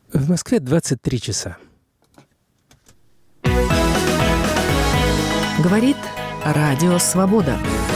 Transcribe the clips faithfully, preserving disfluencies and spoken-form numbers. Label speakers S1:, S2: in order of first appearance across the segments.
S1: В Москве двадцать три часа.
S2: Говорит Радио Свобода.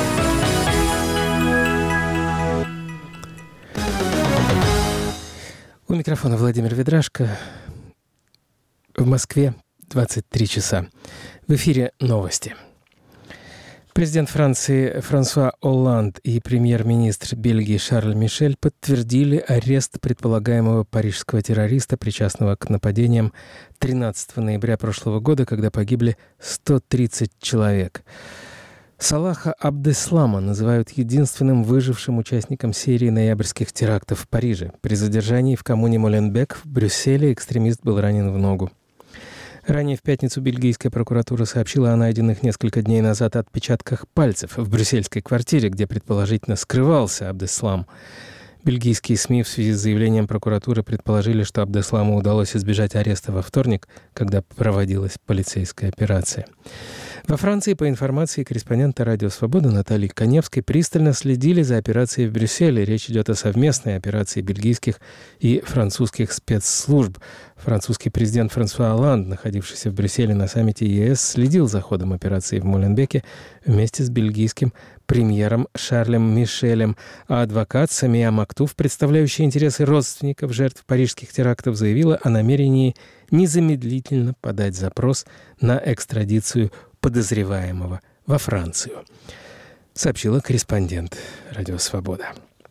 S1: У микрофона Владимир Ведрашко. В Москве двадцать три часа. В эфире новости. Президент Франции Франсуа Олланд и премьер-министр Бельгии Шарль Мишель подтвердили арест предполагаемого парижского террориста, причастного к нападениям тринадцатого ноября прошлого года, когда погибли сто тридцать человек. Салаха Абдеслама называют единственным выжившим участником серии ноябрьских терактов в Париже. При задержании в коммуне Моленбек в Брюсселе экстремист был ранен в ногу. Ранее в пятницу бельгийская прокуратура сообщила о найденных несколько дней назад отпечатках пальцев в брюссельской квартире, где предположительно скрывался Абдеслам. Бельгийские СМИ в связи с заявлением прокуратуры предположили, что Абдесламу удалось избежать ареста во вторник, когда проводилась полицейская операция. Во Франции, по информации корреспондента «Радио Свобода» Натальи Коневской, пристально следили за операцией в Брюсселе. Речь идет о совместной операции бельгийских и французских спецслужб. Французский президент Франсуа Олланд, находившийся в Брюсселе на саммите ЕС, следил за ходом операции в Моленбеке вместе с бельгийским премьером Шарлем Мишелем, а адвокат Самия Мактуф, представляющий интересы родственников жертв парижских терактов, заявила о намерении незамедлительно подать запрос на экстрадицию подозреваемого во Францию, сообщила корреспондент «Радио Свобода».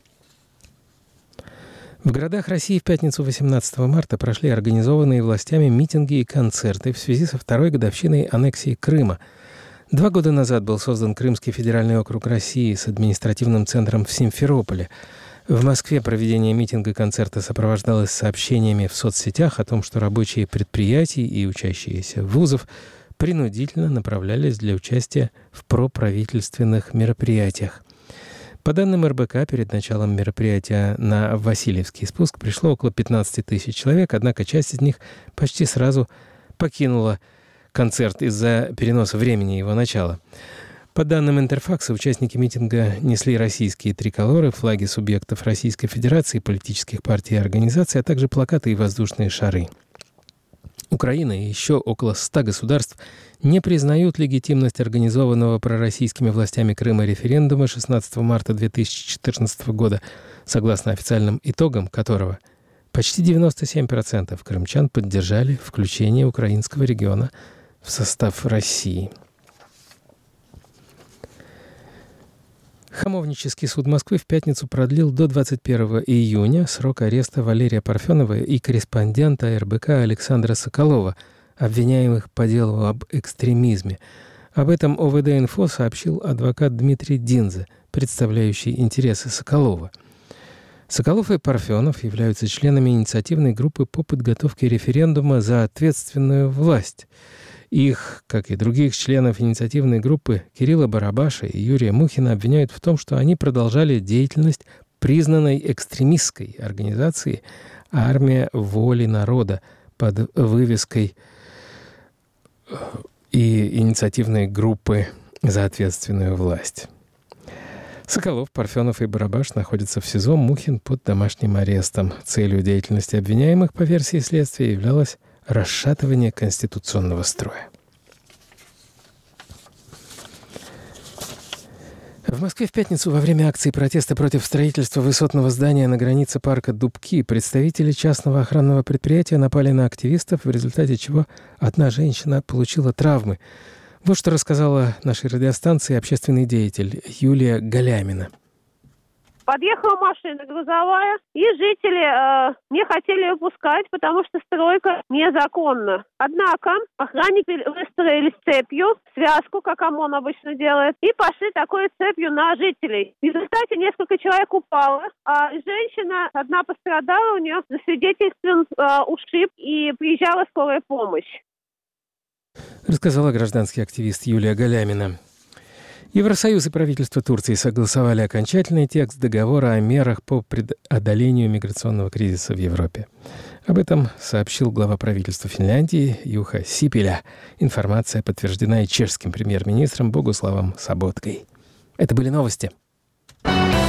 S1: В городах России в пятницу восемнадцатого марта прошли организованные властями митинги и концерты в связи со второй годовщиной аннексии Крыма. Два года назад был создан Крымский федеральный округ России с административным центром в Симферополе. В Москве проведение митинга и концерта сопровождалось сообщениями в соцсетях о том, что рабочие предприятий и учащиеся вузов принудительно направлялись для участия в проправительственных мероприятиях. По данным эр бэ ка, перед началом мероприятия на Васильевский спуск пришло около пятнадцать тысяч человек, однако часть из них почти сразу покинула концерт из-за переноса времени его начала. По данным Интерфакса, участники митинга несли российские триколоры, флаги субъектов Российской Федерации, политических партий и организаций, а также плакаты и воздушные шары. Украина и еще около ста государств не признают легитимность организованного пророссийскими властями Крыма референдума шестнадцатого марта две тысячи четырнадцатого года, согласно официальным итогам которого почти девяносто семь процентов крымчан поддержали включение украинского региона в состав России. Хамовнический суд Москвы в пятницу продлил до двадцать первого июня срок ареста Валерия Парфенова и корреспондента эр бэ ка Александра Соколова, обвиняемых по делу об экстремизме. Об этом о вэ дэ инфо сообщил адвокат Дмитрий Динзе, представляющий интересы Соколова. Соколов и Парфенов являются членами инициативной группы по подготовке референдума за ответственную власть. Их, как и других членов инициативной группы Кирилла Барабаша и Юрия Мухина, обвиняют в том, что они продолжали деятельность признанной экстремистской организации «Армия воли народа» под вывеской и инициативной группы «За ответственную власть». Соколов, Парфенов и Барабаш находятся в СИЗО, Мухин под домашним арестом. Целью деятельности обвиняемых, по версии следствия, являлось расшатывание конституционного строя. В Москве в пятницу во время акции протеста против строительства высотного здания на границе парка Дубки представители частного охранного предприятия напали на активистов, в результате чего одна женщина получила травмы. Вот что рассказала нашей радиостанции общественный деятель Юлия Галямина.
S3: Подъехала машина грузовая, и жители э, не хотели ее пускать, потому что стройка незаконна. Однако охранники выстроили цепью, связку, как ОМОН обычно делает, и пошли такой цепью на жителей. В результате несколько человек упало, а женщина, одна пострадала, у нее засвидетельствован э, ушиб, и приезжала скорая помощь.
S1: Рассказала гражданский активист Юлия Галямина. Евросоюз и правительство Турции согласовали окончательный текст договора о мерах по преодолению миграционного кризиса в Европе. Об этом сообщил глава правительства Финляндии Юха Сипиля. Информация подтверждена и чешским премьер-министром Богуславом Соботкой. Это были новости.